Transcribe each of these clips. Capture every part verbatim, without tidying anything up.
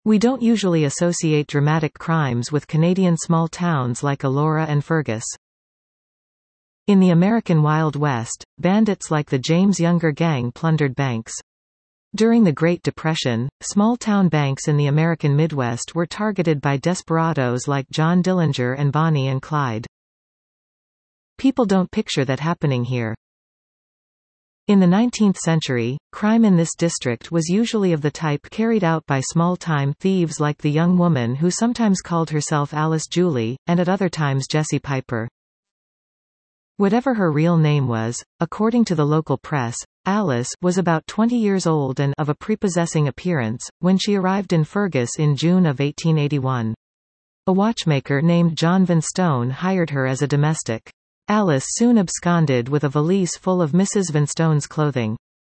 We don't usually associate dramatic crimes with Canadian small towns like Elora and Fergus. In the American Wild West, bandits like the James Younger Gang plundered banks. During the Great Depression, small-town banks in the American Midwest were targeted by desperados like John Dillinger and Bonnie and Clyde. People don't picture that happening here. In the nineteenth century, crime in this district was usually of the type carried out by small-time thieves like the young woman who sometimes called herself Alice Julie, and at other times Jessie Piper. Whatever her real name was, according to the local press, Alice was about twenty years old and of a prepossessing appearance, when she arrived in Fergus in June of eighteen eighty-one. A watchmaker named John Vanstone hired her as a domestic. Alice soon absconded with a valise full of Missus Vanstone's clothing.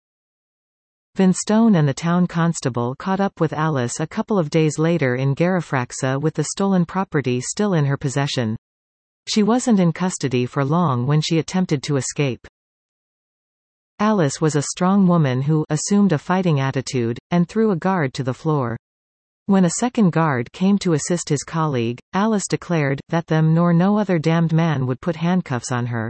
Vanstone and the town constable caught up with Alice a couple of days later in Garifraxa with the stolen property still in her possession. She wasn't in custody for long when she attempted to escape. Alice was a strong woman who assumed a fighting attitude, and threw a guard to the floor. When a second guard came to assist his colleague, Alice declared that them nor no other damned man would put handcuffs on her.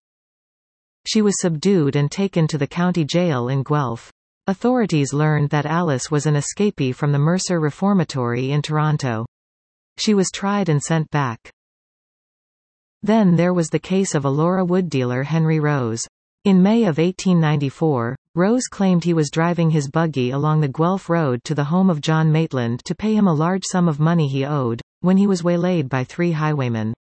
She was subdued and taken to the county jail in Guelph. Authorities learned that Alice was an escapee from the Mercer Reformatory in Toronto. She was tried and sent back. Then there was the case of Elora wood dealer Henry Rose. In May of eighteen ninety-four, Rose claimed he was driving his buggy along the Guelph Road to the home of John Maitland to pay him a large sum of money he owed, when he was waylaid by three highwaymen.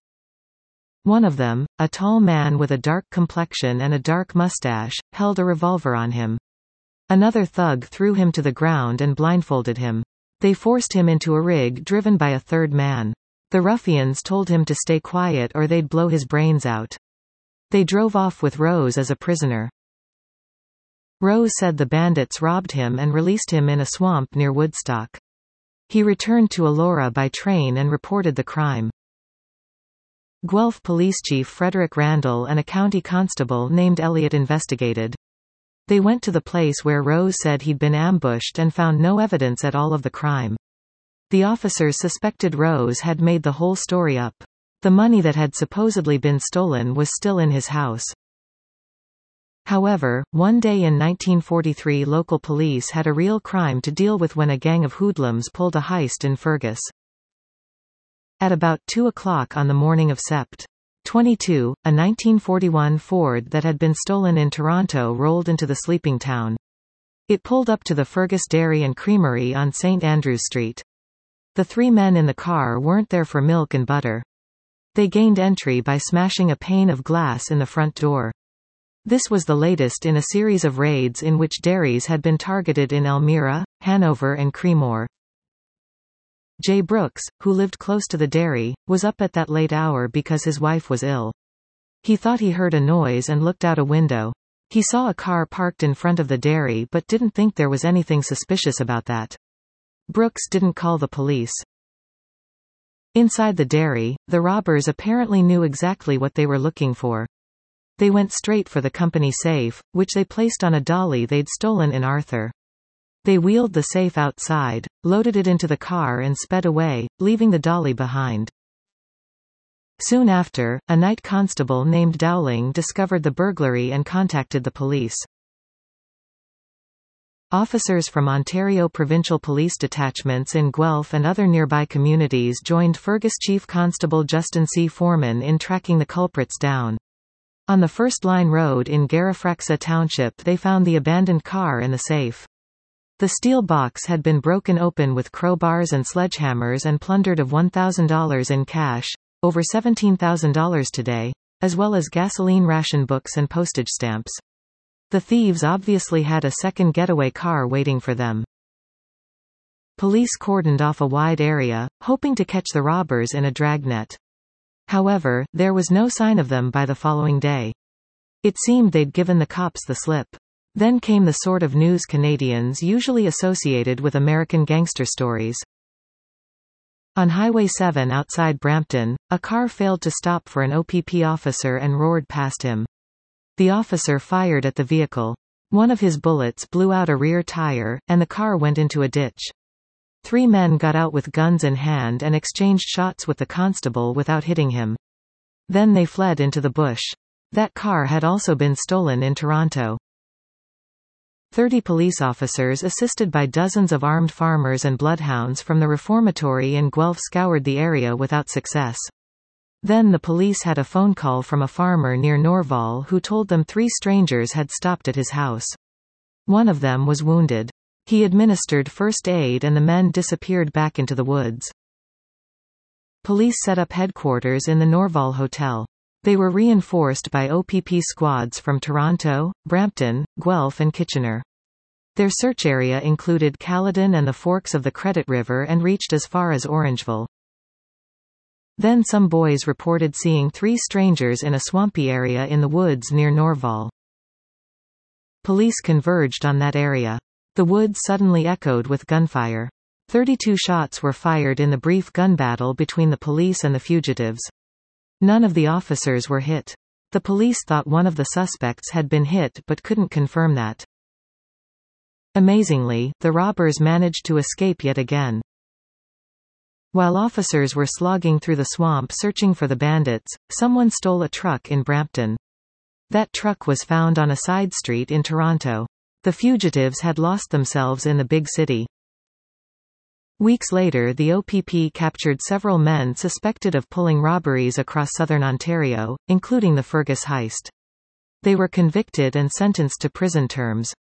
One of them, a tall man with a dark complexion and a dark mustache, held a revolver on him. Another thug threw him to the ground and blindfolded him. They forced him into a rig driven by a third man. The ruffians told him to stay quiet or they'd blow his brains out. They drove off with Rose as a prisoner. Rose said the bandits robbed him and released him in a swamp near Woodstock. He returned to Elora by train and reported the crime. Guelph Police Chief Frederick Randall and a county constable named Elliot investigated. They went to the place where Rose said he'd been ambushed and found no evidence at all of the crime. The officers suspected Rose had made the whole story up. The money that had supposedly been stolen was still in his house. However, one day in nineteen forty-three local police had a real crime to deal with when a gang of hoodlums pulled a heist in Fergus. At about two o'clock on the morning of September twenty-second, a nineteen forty-one Ford that had been stolen in Toronto rolled into the sleeping town. It pulled up to the Fergus Dairy and Creamery on Saint Andrews Street. The three men in the car weren't there for milk and butter. They gained entry by smashing a pane of glass in the front door. This was the latest in a series of raids in which dairies had been targeted in Elmira, Hanover and Creemore. Jay Brooks, who lived close to the dairy, was up at that late hour because his wife was ill. He thought he heard a noise and looked out a window. He saw a car parked in front of the dairy but didn't think there was anything suspicious about that. Brooks didn't call the police. Inside the dairy, the robbers apparently knew exactly what they were looking for. They went straight for the company safe, which they placed on a dolly they'd stolen in Arthur. They wheeled the safe outside, loaded it into the car and sped away, leaving the dolly behind. Soon after, a night constable named Dowling discovered the burglary and contacted the police. Officers from Ontario Provincial Police detachments in Guelph and other nearby communities joined Fergus Chief Constable Justin C. Foreman in tracking the culprits down. On the First Line Road in Garifraxa Township they found the abandoned car and the safe. The steel box had been broken open with crowbars and sledgehammers and plundered of one thousand dollars in cash, over seventeen thousand dollars today, as well as gasoline ration books and postage stamps. The thieves obviously had a second getaway car waiting for them. Police cordoned off a wide area, hoping to catch the robbers in a dragnet. However, there was no sign of them by the following day. It seemed they'd given the cops the slip. Then came the sort of news Canadians usually associated with American gangster stories. On Highway seven outside Brampton, a car failed to stop for an O P P officer and roared past him. The officer fired at the vehicle. One of his bullets blew out a rear tire, and the car went into a ditch. Three men got out with guns in hand and exchanged shots with the constable without hitting him. Then they fled into the bush. That car had also been stolen in Toronto. Thirty police officers assisted by dozens of armed farmers and bloodhounds from the reformatory in Guelph scoured the area without success. Then the police had a phone call from a farmer near Norval who told them three strangers had stopped at his house. One of them was wounded. He administered first aid and the men disappeared back into the woods. Police set up headquarters in the Norval Hotel. They were reinforced by O P P squads from Toronto, Brampton, Guelph and Kitchener. Their search area included Caledon and the forks of the Credit River and reached as far as Orangeville. Then some boys reported seeing three strangers in a swampy area in the woods near Norval. Police converged on that area. The woods suddenly echoed with gunfire. Thirty-two shots were fired in the brief gun battle between the police and the fugitives. None of the officers were hit. The police thought one of the suspects had been hit but couldn't confirm that. Amazingly, the robbers managed to escape yet again. While officers were slogging through the swamp searching for the bandits, someone stole a truck in Brampton. That truck was found on a side street in Toronto. The fugitives had lost themselves in the big city. Weeks later, the O P P captured several men suspected of pulling robberies across southern Ontario, including the Fergus heist. They were convicted and sentenced to prison terms.